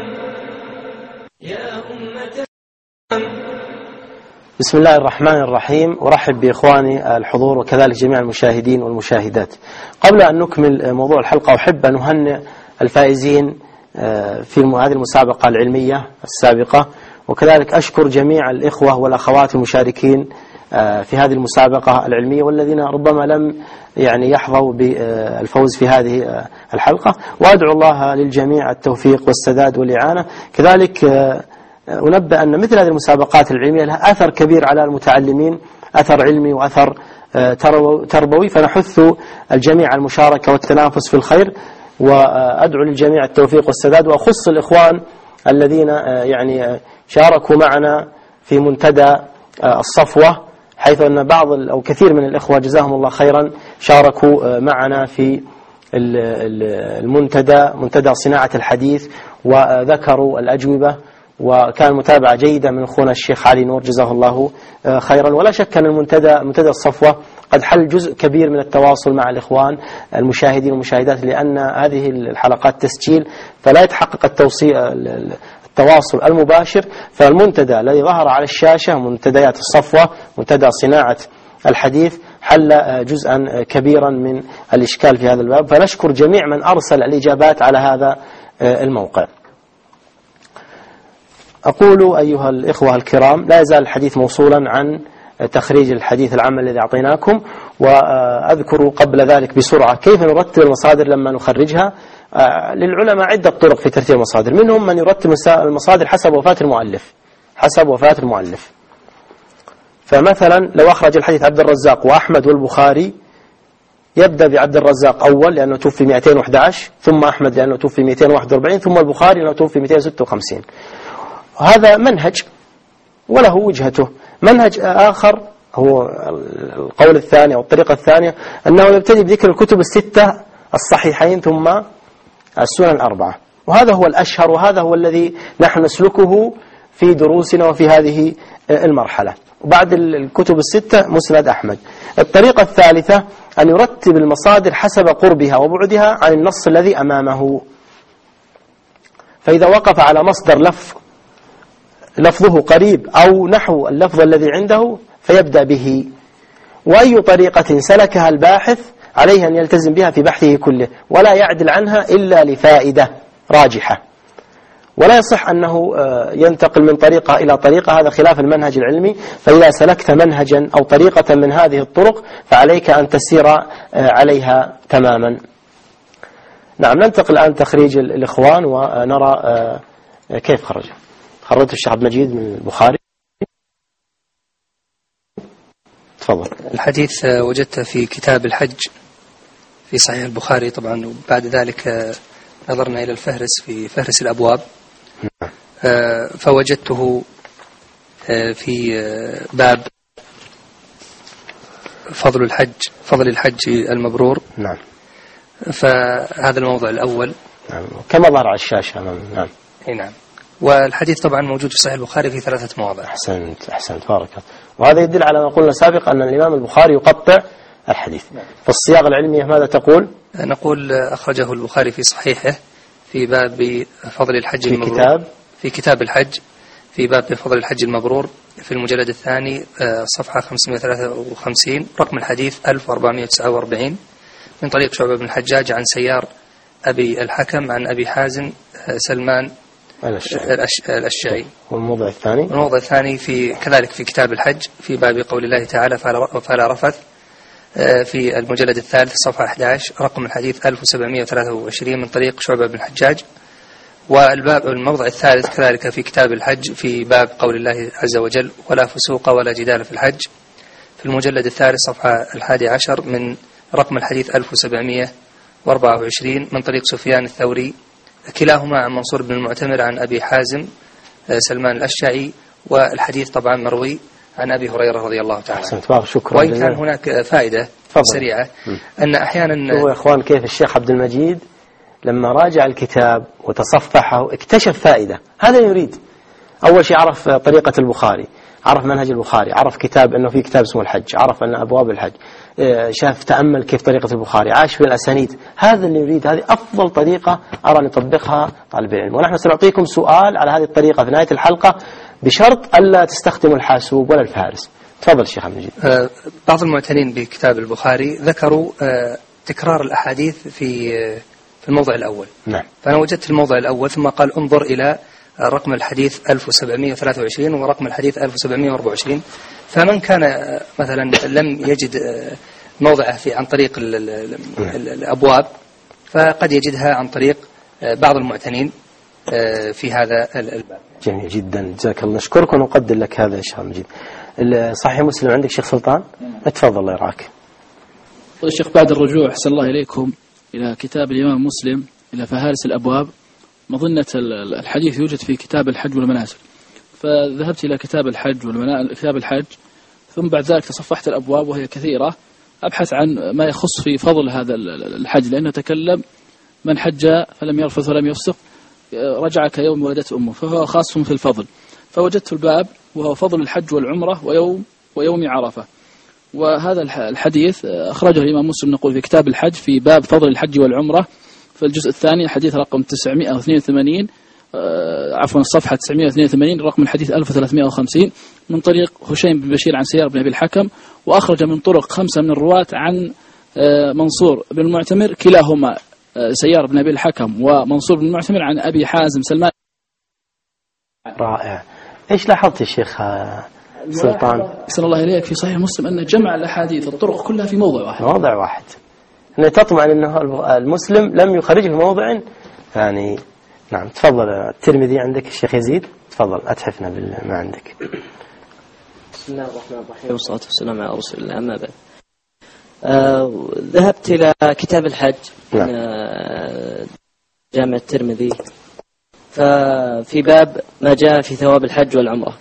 يا أمة. بسم الله الرحمن الرحيم، أرحب بإخواني الحضور وكذلك جميع المشاهدين والمشاهدات. قبل أن نكمل موضوع الحلقة أحب أن أهنئ الفائزين في هذه المسابقة العلمية السابقة، وكذلك أشكر جميع الإخوة والأخوات المشاركين في هذه المسابقة العلمية والذين ربما لم يعني يحظوا بالفوز في هذه الحلقة، وأدعو الله للجميع التوفيق والسداد والإعانة. كذلك أنبه أن مثل هذه المسابقات العلمية لها أثر كبير على المتعلمين، أثر علمي وأثر تربوي، فنحث الجميع على المشاركة والتنافس في الخير، وأدعو للجميع التوفيق والسداد. وأخص الإخوان الذين يعني شاركوا معنا في منتدى الصفوة، حيث أن بعض أو كثير من الإخوة جزاهم الله خيرا شاركوا معنا في المنتدى منتدى صناعة الحديث وذكروا الأجوبة، وكان متابعة جيدة من أخونا الشيخ علي نور جزاه الله خيرا. ولا شك أن المنتدى منتدى الصفوة قد حل جزء كبير من التواصل مع الإخوان المشاهدين والمشاهدات، لأن هذه الحلقات تسجيل فلا يتحقق التوصيل التواصل المباشر. فالمنتدى الذي ظهر على الشاشة منتديات الصفوة منتدى صناعة الحديث حل جزءا كبيرا من الإشكال في هذا الباب، فنشكر جميع من أرسل الإجابات على هذا الموقع. أقول أيها الإخوة الكرام، لا يزال الحديث موصولا عن تخريج الحديث العام الذي أعطيناكم، وأذكر قبل ذلك بسرعة كيف نرتب المصادر لما نخرجها. للعلماء عدة طرق في ترتيب المصادر، منهم من يرتب المصادر حسب وفاة المؤلف حسب وفاة المؤلف فمثلا لو أخرج الحديث عبد الرزاق وأحمد والبخاري، يبدأ بعبد الرزاق أول لأنه توفي مئتين وأحد عشر، ثم أحمد لأنه توفي مئتين وواحد وأربعين، ثم البخاري لأنه توفي مئتين وستة وخمسين. هذا منهج وله وجهته. منهج آخر هو القول الثاني أو الطريقة الثانية، أنه يبتدي بذكر الكتب الستة الصحيحين ثم السنن الأربعة، وهذا هو الأشهر، وهذا هو الذي نحن نسلكه في دروسنا وفي هذه المرحلة. وبعد الكتب الستة مسند أحمد. الطريقة الثالثة أن يرتب المصادر حسب قربها وبعدها عن النص الذي أمامه، فإذا وقف على مصدر لفظ لفظه قريب أو نحو اللفظ الذي عنده فيبدأ به. وأي طريقة سلكها الباحث عليه أن يلتزم بها في بحثه كله، ولا يعدل عنها إلا لفائدة راجحة، ولا يصح أنه ينتقل من طريقة إلى طريقة، هذا خلاف المنهج العلمي. فإذا سلكت منهجا أو طريقة من هذه الطرق فعليك أن تسير عليها تماما. نعم، ننتقل الآن تخريج الإخوان ونرى كيف خرجه. خرجت الشيخ عبد المجيد من البخاري. تفضل. الحديث وجدته في كتاب الحج في صحيح البخاري طبعا، وبعد ذلك نظرنا إلى الفهرس في فهرس الأبواب فوجدته في باب فضل الحج فضل الحج المبرور. نعم. فهذا الموضع الأول. نعم. كما ظهر على الشاشة. نعم. اي نعم. والحديث طبعا موجود في صحيح البخاري في ثلاثة مواضع. أحسنت أحسنت بارك الله. وهذا يدل على ما قلنا سابقا أن الإمام البخاري يقطع الحديث. فالصياغة العلمية ماذا تقول؟ نقول أخرجه البخاري في صحيحه في باب فضل الحج في المبرور. كتاب في كتاب الحج في باب فضل الحج المبرور في المجلد الثاني صفحة خمسمائة وثلاثة وخمسين، رقم الحديث ألف وأربعمائة وتسعة وأربعين، من طريق شعبة بن الحجاج عن سيار أبي الحكم عن أبي حازم سلمان الأشعري. والموضع الثاني الموضع الثاني في كذلك في كتاب الحج في باب قول الله تعالى فلا رفث، في المجلد الثالث صفحة أحد عشر، رقم الحديث ألف وسبعمائة وثلاثة وعشرين، من طريق شعبة بن الحجاج. والباب الموضع الثالث كذلك في كتاب الحج في باب قول الله عز وجل ولا فسوق ولا جدال في الحج، في المجلد الثالث صفحة الحادي عشر، من رقم الحديث ألف وسبعمائة وأربعة وعشرين، من طريق سفيان الثوري، كلاهما عن منصور بن المعتمر عن أبي حازم سلمان الأشعري. والحديث طبعا مروي عن أبي هريرة رضي الله تعالى عنه. شكرا. وإن كان هناك فائدة سريعة أن أحيانا هو يا إخوان كيف الشيخ عبد المجيد لما راجع الكتاب وتصفحه اكتشف فائدة. هذا يريد. أول شيء عرف طريقة البخاري، عرف منهج البخاري، عرف كتاب أنه في كتاب اسمه الحج، عرف أن أبواب الحج، شاف تأمل كيف طريقة البخاري، عاش في الأسانيد. هذا اللي يريد. هذه أفضل طريقة أرى أن يطبقها طالب العلم. ونحن سنعطيكم سؤال على هذه الطريقة في نهاية الحلقة بشرط ألا تستخدموا الحاسوب ولا الفهرس. تفضل الشيخ عبد المجيد. بعض المعتنين بكتاب البخاري ذكروا تكرار الأحاديث في في الموضع الأول. نعم. فأنا وجدت الموضع الأول ثم قال انظر إلى رقم الحديث ألف وسبعمائة وثلاثة وعشرين ورقم الحديث ألف وسبعمائة وأربعة وعشرين. فمن كان مثلا لم يجد موضعه في عن طريق ال ال ال الأبواب فقد يجدها عن طريق بعض المعتنين في هذا الباب. جميل جدا، جزاك الله. نشكرك ونقدر لك هذا يا شيخ مجيد. صحيح مسلم عندك شيخ سلطان؟ اتفضل الله يرعاك. الشيخ بعد الرجوع أحسن الله إليكم إلى كتاب الإمام مسلم إلى فهارس الأبواب، مظنة الحديث يوجد في كتاب الحج والمناسك، فذهبت إلى كتاب الحج والمناسك كتاب الحج، ثم بعد ذلك تصفحت الأبواب وهي كثيرة أبحث عن ما يخص في فضل هذا الحج، لأنه تكلم من حج فلم يرفث ولم يفسق رجع كيوم ولدته أمه، فهو خاص في الفضل. فوجدت الباب وهو فضل الحج والعمرة ويوم ويوم عرفة. وهذا الحديث أخرجه الإمام مسلم نقول في كتاب الحج في باب فضل الحج والعمرة في الجزء الثاني حديث رقم تسعمائة واثنين وثمانين عفوا الصفحة تسعمائة واثنين وثمانين، رقم الحديث ألف وثلاثمائة وخمسين، من طريق هشيم بن بشير عن سيار بن أبي الحكم. وأخرج من طرق خمسة من الرواة عن منصور بن المعتمر، كلاهما سيار بن أبي الحكم ومنصور بن المعتمر عن أبي حازم سلمان. رائع. إيش لاحظت يا شيخ سلطان؟ أحسن الله إليك في صحيح مسلم أن جمع الأحاديث الطرق كلها في موضع واحد. موضع واحد. أن تطمئن أنه المسلم لم يخرجه في موضع ثاني. نعم. تفضل. الترمذي عندك الشيخ يزيد، تفضل أتحفنا بالما عندك. بسم الله الرحمن الرحيم والصلاة والسلام على رسول الله. أما بعد، آه ذهبت إلى كتاب الحج. نعم. آه جامع الترمذي، ففي باب ما جاء في ثواب الحج والعمرة،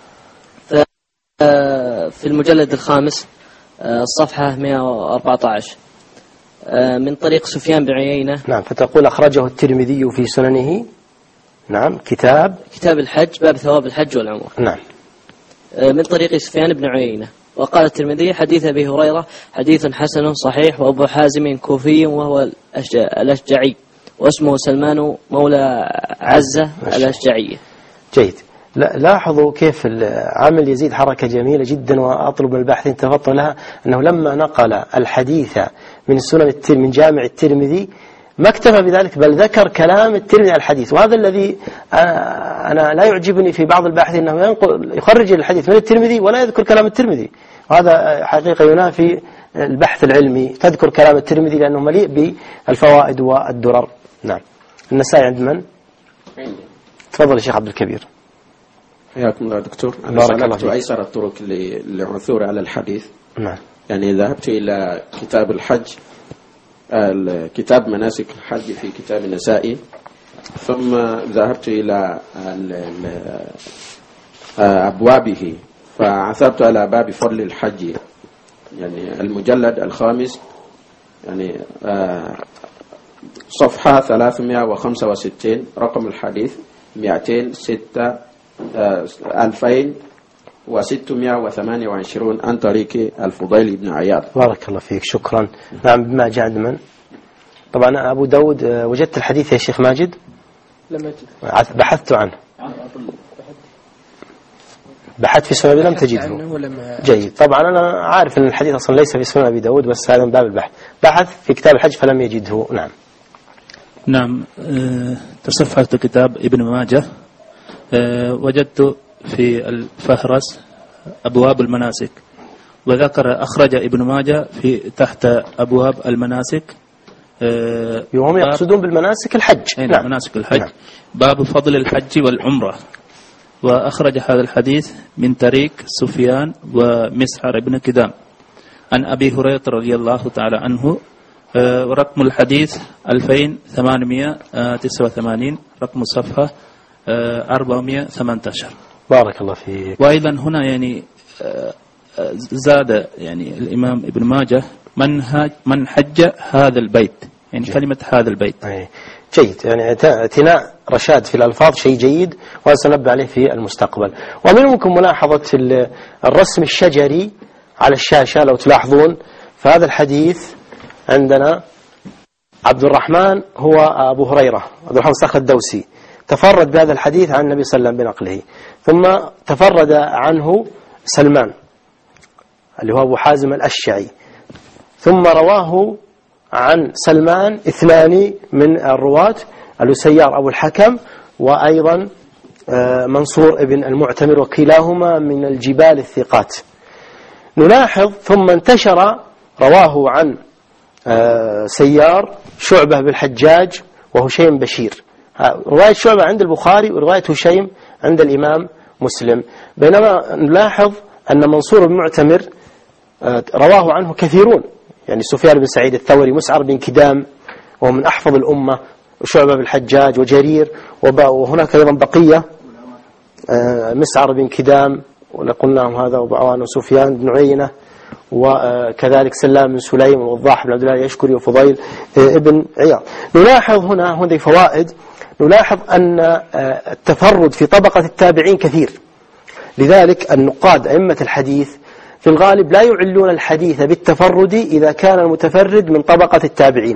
في المجلد الخامس الصفحة مئة وأربعة عشر، من طريق سفيان بن عيينة. نعم. فتقول أخرجه الترمذي في سننه. نعم. كتاب كتاب الحج باب ثواب الحج والعمرة. نعم. من طريق سفيان بن عيينة. وقال الترمذي حديث أبي هريرة حديث حسن صحيح، وأبو حازم كوفي وهو الأشجعي، واسمه سلمان مولى عزة الأشجعية. جيد. لاحظوا كيف عامل يزيد حركة جميلة جدا، وأطلب من الباحثين تفضل لها، أنه لما نقل الحديث من سنن من جامع الترمذي ما اكتفى بذلك، بل ذكر كلام الترمذي على الحديث. وهذا الذي أنا لا يعجبني في بعض الباحثين، أنه ينقل يخرج الحديث من الترمذي ولا يذكر كلام الترمذي، وهذا حقيقة ينافي البحث العلمي. تذكر كلام الترمذي لأنه مليء بالفوائد والدرر. نعم. النسائي عند من؟ تفضل يا شيخ عبد الكبير. حياكم الله دكتور. أنا سألت أيسر الطرق للعثور على الحديث. نعم. يعني ذهبت إلى كتاب الحج، كتاب مناسك الحج في كتاب النسائي، ثم ذهبت إلى أبوابه فعثرت على باب فضل الحج، يعني المجلد الخامس، يعني صفحة ثلاثمائة وخمسة وستين، رقم الحديث مئتين وستة ألفين وستمائة وثمانية وعشرين، عن طريق الفضيل بن عياض. بارك الله فيك، شكرا. نعم. بما جاء عند من؟ طبعا أبو داود. وجدت الحديث يا شيخ ماجد؟ لم أجد. بحثت عنه. بحثت في سنن لم تجده. جيد. طبعا أنا عارف أن الحديث أصلا ليس في سنن أبي داود، بس هذا من باب البحث. بحث في كتاب الحج فلم يجده. نعم. نعم. أه تصفحت كتاب ابن ماجه، أه وجدت في الفهرس أبواب المناسك، وذكر أخرج ابن ماجه في تحت أبواب المناسك. أه هم يقصدون بالمناسك الحج. نعم. مناسك الحج. نعم. باب فضل الحج والعمرة، وأخرج هذا الحديث من طريق سفيان ومسعر بن كدام عن أبي هريرة رضي الله تعالى عنه، ورقم الحديث ألفين وثمانمائة وتسعة وثمانين، رقم الصفحة أربعمائة وثمانية عشر. بارك الله فيك. وأيضا هنا يعني زاد يعني الإمام ابن ماجه من من حج هذا البيت، يعني جيد. كلمة هذا البيت. أي. جيد. يعني اعتناء رشاد في الألفاظ شيء جيد، وسنبه عليه في المستقبل. ومن ممكن ملاحظة الرسم الشجري على الشاشة لو تلاحظون، فهذا الحديث عندنا عبد الرحمن هو أبو هريرة، عبد الرحمن صخر الدوسي، تفرد بهذا الحديث عن النبي صلى الله عليه وسلم بنقله. ثم تفرد عنه سلمان اللي هو أبو حازم الأشجعي، ثم رواه عن سلمان اثنان من الرواة، السيار أبو الحكم، وأيضا منصور ابن المعتمر، وكلاهما من الجبال الثقات. نلاحظ ثم انتشر رواه عن سيار شعبة بالحجاج وهشيم بشير. رواية شعبة عند البخاري ورواية هشيم عند الإمام مسلم. بينما نلاحظ أن منصور بن المعتمر رواه عنه كثيرون، يعني سفيان بن سعيد الثوري، مسعر بن كدام وهو من أحفظ الأمة، وشعبة بالحجاج وجرير، وهناك أيضا بقية مسعر بن كدام ولقلناهم هذا، وبعوان وسفيان بن عيينة، وكذلك سلام بن سليم والوضاح بن عبد الله يشكري وفضيل ابن عياض. نلاحظ هنا هذه فوائد. نلاحظ أن التفرد في طبقة التابعين كثير، لذلك النقاد أئمة الحديث في الغالب لا يعلون الحديث بالتفرد إذا كان المتفرد من طبقة التابعين،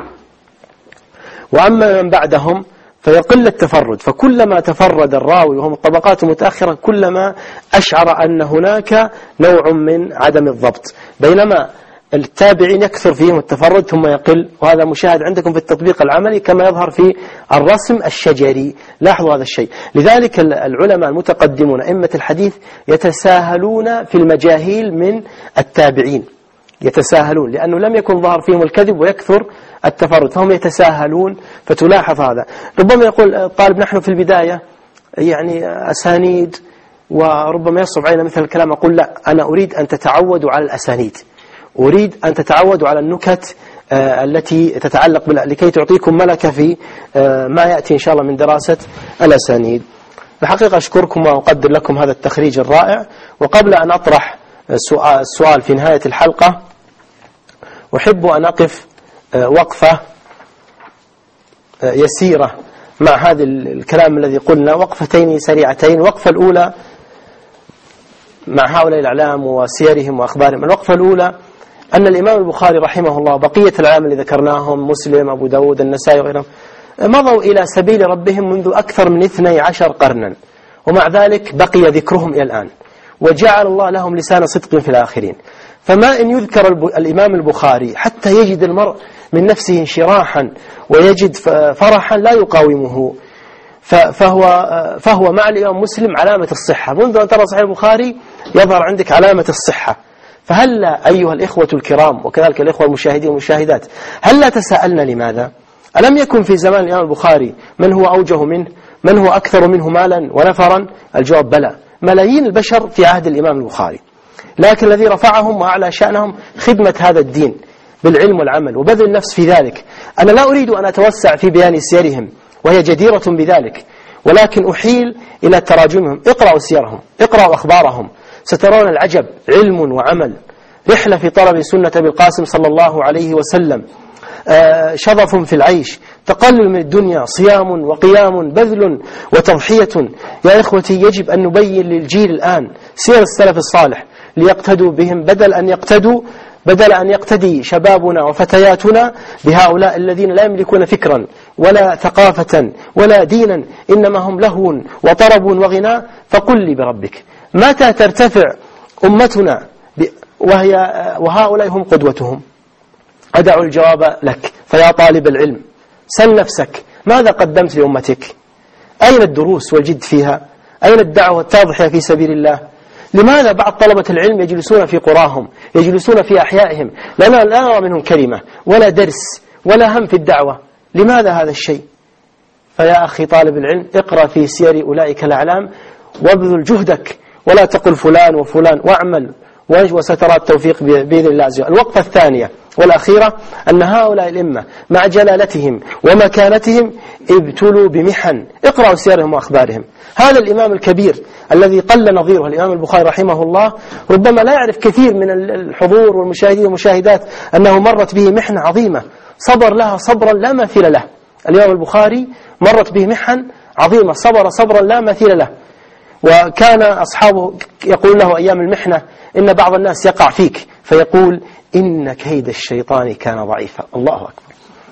وأما من بعدهم فيقل التفرد، فكلما تفرد الراوي وهم الطبقات المتأخرة كلما أشعر أن هناك نوع من عدم الضبط، بينما التابعين يكثر فيهم التفرد ثم يقل، وهذا مشاهد عندكم في التطبيق العملي كما يظهر في الرسم الشجري. لاحظوا هذا الشيء. لذلك العلماء المتقدمون أئمة الحديث يتساهلون في المجاهيل من التابعين، يتساهلون لأنه لم يكن ظهر فيهم الكذب ويكثر التفرد، فهم يتساهلون. فتلاحظ هذا. ربما يقول الطالب نحن في البداية يعني أسانيد، وربما يصعب علينا مثل الكلام. أقول لا، أنا أريد أن تتعودوا على الأسانيد، أريد أن تتعودوا على النكت آه التي تتعلق بال... لكي تعطيكم ملكة في آه ما يأتي إن شاء الله من دراسة الأسانيد. الحقيقة أشكركم وأقدر لكم هذا التخريج الرائع. وقبل أن أطرح السؤال, السؤال في نهاية الحلقة، أحب أن أقف آه وقفة آه يسيرة مع هذا الكلام الذي قلنا، وقفتين سريعتين. الوقفة الأولى مع هؤلاء الأعلام وسيرهم وأخبارهم. الوقفة الأولى أن الإمام البخاري رحمه الله بقية الأعلام اللي ذكرناهم مسلم أبو داود النسائي وغيرهم مضوا إلى سبيل ربهم منذ أكثر من اثني عشر قرنا، ومع ذلك بقي ذكرهم إلى الآن، وجعل الله لهم لسان صدق في الآخرين. فما إن يذكر الإمام البخاري حتى يجد المرء من نفسه انشراحا ويجد فرحا لا يقاومه، فهو, فهو مع الإمام مسلم علامة الصحة. منذ أن ترى صحيح البخاري يظهر عندك علامة الصحة. فهلا أيها الإخوة الكرام وكذلك الإخوة المشاهدين والمشاهدات، هلا تساءلنا لماذا؟ ألم يكن في زمان الإمام البخاري من هو أوجه منه، من هو أكثر منه مالا ونفرا؟ الجواب بلى، ملايين البشر في عهد الإمام البخاري، لكن الذي رفعهم وأعلى شأنهم خدمة هذا الدين بالعلم والعمل وبذل النفس في ذلك. أنا لا أريد أن أتوسع في بيان سيرهم وهي جديرة بذلك، ولكن أحيل إلى تراجمهم. اقرأوا سيرهم، اقرأوا أخبارهم، سترون العجب، علم وعمل، رحلة في طلب سنة أبي القاسم صلى الله عليه وسلم، آه شظف في العيش، تقلل من الدنيا، صيام وقيام، بذل وتضحية. يا إخوتي يجب أن نبين للجيل الآن سير السلف الصالح ليقتدوا بهم، بدل أن يقتدوا بدل أن يقتدي شبابنا وفتياتنا بهؤلاء الذين لا يملكون فكرا ولا ثقافة ولا دينا، إنما هم لهو وطرب وغناء. فقل لي بربك متى ترتفع أمتنا وهي وهؤلاء هم قدوتهم؟ أدع الجواب لك. فيا طالب العلم سل نفسك، ماذا قدمت لأمتك؟ أين الدروس والجد فيها؟ أين الدعوة والتضحية في سبيل الله؟ لماذا بعض طلبة العلم يجلسون في قراهم، يجلسون في أحيائهم، لا نرى منهم كلمة ولا درس ولا هم في الدعوة؟ لماذا هذا الشيء؟ فيا أخي طالب العلم اقرأ في سير أولئك الأعلام وابذل جهدك، ولا تقل فلان وفلان، واعمل وسترى التوفيق بإذن الله عز وجل. الوقفة الثانية والأخيرة أن هؤلاء الأئمة مع جلالتهم ومكانتهم ابتلوا بمحن. اقرأوا سيرهم وأخبارهم. هذا الإمام الكبير الذي قل نظيره الإمام البخاري رحمه الله ربما لا يعرف كثير من الحضور والمشاهدين والمشاهدات أنه مرت به محنة عظيمة صبر لها صبرا لا مثيل له. الإمام البخاري مرت به محن عظيمة صبر صبرا لا مثيل له، وكان أصحابه يقول له أيام المحنة إن بعض الناس يقع فيك فيقول إن كيد الشيطان كان ضعيفا. الله أكبر.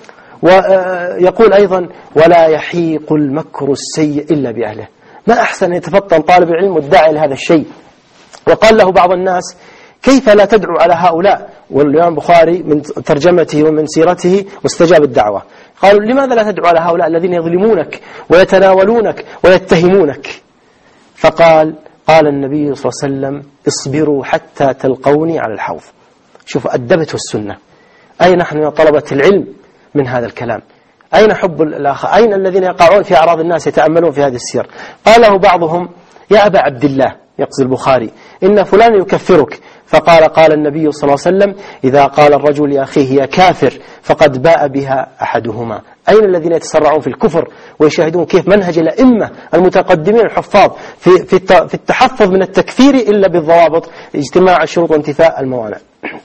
ويقول أيضا ولا يحيق المكر السيء إلا بأهله. ما أحسن أن يتفطن طالب العلم والداعي لهذا الشيء. وقال له بعض الناس كيف لا تدعو على هؤلاء؟ والإمام البخاري من ترجمته ومن سيرته واستجاب الدعوة. قالوا لماذا لا تدعو على هؤلاء الذين يظلمونك ويتناولونك ويتهمونك؟ فقال قال النبي صلى الله عليه وسلم اصبروا حتى تلقوني على الحوض. شوفوا أدبته السنة. أين نحن يا طلبة العلم من هذا الكلام؟ أين حب الآخر؟ أين الذين يقعون في أعراض الناس يتأملون في هذه السير؟ قال له بعضهم يا أبا عبد الله يقصد البخاري إن فلان يكفرك. فقال قال النبي صلى الله عليه وسلم إذا قال الرجل لأخيه يا كافر فقد باء بها أحدهما. أين الذين يتسرعون في الكفر ويشاهدون كيف منهج الأئمة المتقدمين الحفاظ في, في, في التحفظ من التكفير إلا بالضوابط، اجتماع الشروط وانتفاء الموانع.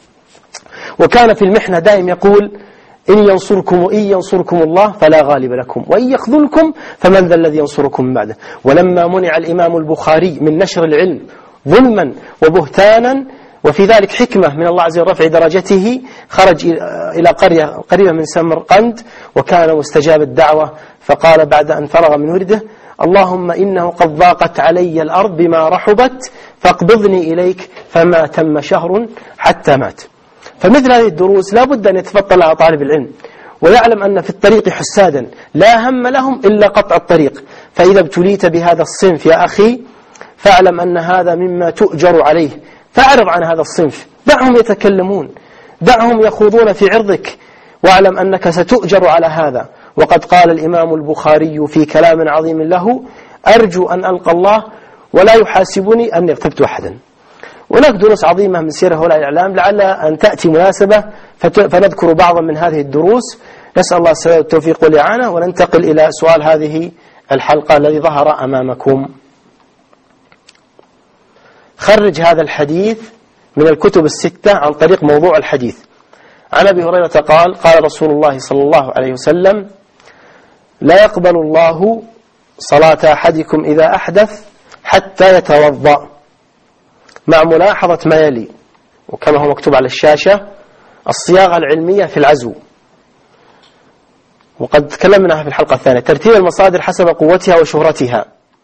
وكان في المحنة دائم يقول إن ينصركم وإن ينصركم الله فلا غالب لكم وإن يخذلكم فمن ذا الذي ينصركم من بعده. ولما منع الإمام البخاري من نشر العلم ظلما وبهتانا وفي ذلك حكمة من الله عز وجل رفع درجته خرج إلى قرية قريبة من سمرقند وكان مستجاب الدعوة. فقال بعد أن فرغ من ورده اللهم إنه قد ضاقت علي الأرض بما رحبت فاقبضني إليك. فما تم شهر حتى مات. فمثل هذه الدروس لا بد أن يتفطن على طالب العلم ويعلم أن في الطريق حسادا لا هم لهم إلا قطع الطريق. فإذا ابتليت بهذا الصنف يا أخي فاعلم أن هذا مما تؤجر عليه. فاعرض عن هذا الصنف، دعهم يتكلمون، دعهم يخوضون في عرضك، واعلم أنك ستؤجر على هذا. وقد قال الإمام البخاري في كلام عظيم له أرجو أن ألقى الله ولا يحاسبني أن اغتبت أحدا. هناك دروس عظيمة من سير هؤلاء الإعلام لعل أن تأتي مناسبة فنذكر بعضا من هذه الدروس. نسأل الله التوفيق والإعانة. وننتقل إلى سؤال هذه الحلقة الذي ظهر أمامكم. خرج هذا الحديث من الكتب الستة عن طريق موضوع الحديث. عن أبي هريرة قال قال رسول الله صلى الله عليه وسلم لا يقبل الله صلاة أحدكم إذا أحدث حتى يتوضأ مع ملاحظة ما يلي، وكما هو مكتوب على الشاشة: الصياغة العلمية في العزو، وقد تكلمنا في الحلقة الثانية. ترتيب المصادر حسب قوتها وشهرتها،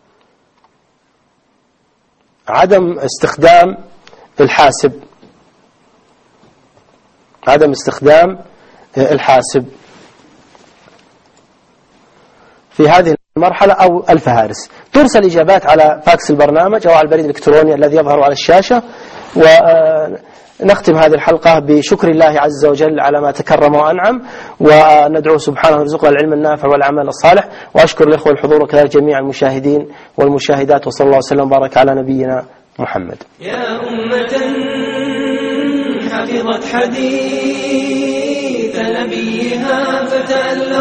عدم استخدام الحاسب، عدم استخدام الحاسب في هذه المرحلة أو الفهارس. ترسل إجابات على فاكس البرنامج أو على البريد الإلكتروني الذي يظهر على الشاشة. ونختم هذه الحلقة بشكر الله عز وجل على ما تكرم وأنعم، وندعو سبحانه يرزقنا العلم النافع والعمل الصالح. وأشكر الإخوة الحضور وكذلك جميع المشاهدين والمشاهدات، وصلى الله وسلم وبارك على نبينا محمد. يا أمة حفظت حديث نبيها فتألم